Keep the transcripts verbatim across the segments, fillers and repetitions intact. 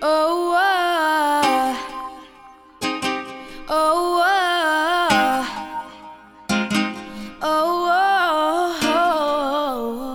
Oh, oh, oh, oh, oh,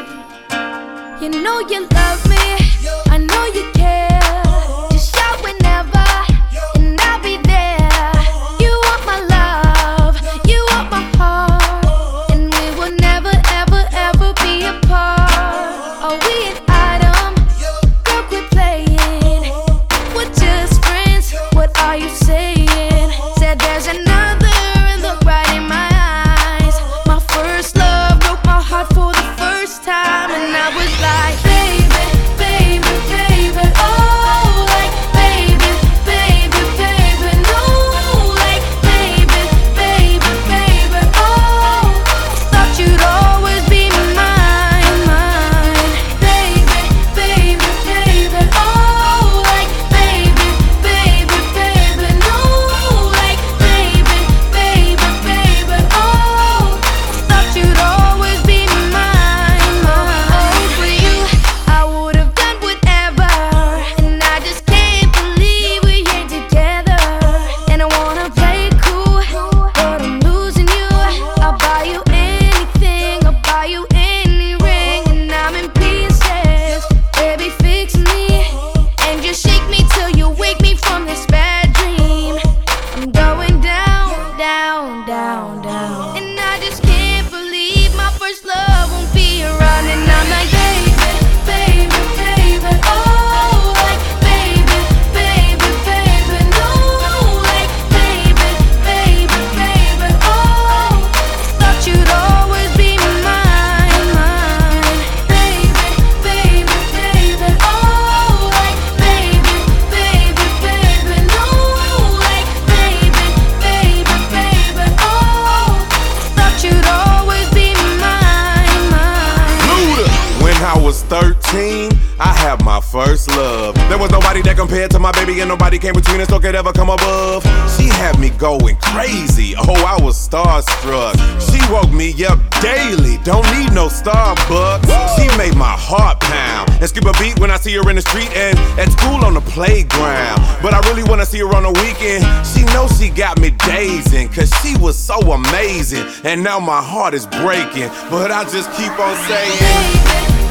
oh. You know you love me, I know you care. Just shout whenever, and I'll be there. You want my love, you want my heart, and we will never, ever, ever be apart. Are we an item? Girl, quit playing. We're just friends, what are you saying? Said there's another and look right in my eyes. My first love broke my heart for the first time, and I was like, baby, baby, baby, oh, like, baby, baby, baby, no, like, baby, baby, baby, oh, thought you'd always be mine, mine, baby, baby, baby, oh, like, baby, baby, baby, no, like, baby, baby, baby, oh, thought you'd always be mine, mine. For you, I would have done whatever, and I just can't believe we ain't together. And I wanna play it cool, but I'm losing you. I'll buy you anything, I'll buy you any ring, and I'm in pieces. Baby, fix me, and just shake me till you wake me from this bad dream. I'm going down, down, down, down, and I just can't believe my first love won't be around. And I'm like, baby, baby, baby, oh, like, baby, baby, baby, no, like, baby, baby, baby, oh, thought you'd always be mine, mine, baby, baby, baby, oh, like, baby, baby, baby, no, like, baby, baby, baby, oh, thought you'd always be mine, mine. Luda. When I was thirteen, I had my first love. There was nobody that compared to my baby, and nobody came between us or could ever come above. She had me going crazy, oh, I was starstruck. She woke me up daily, don't need no Starbucks. She made my heart pound and skip a beat when I see her in the street and at school on the playground. But I really wanna see her on the weekend. She knows she got me dazing, cause she was so amazing. And now my heart is breaking, but I just keep on saying, Baby,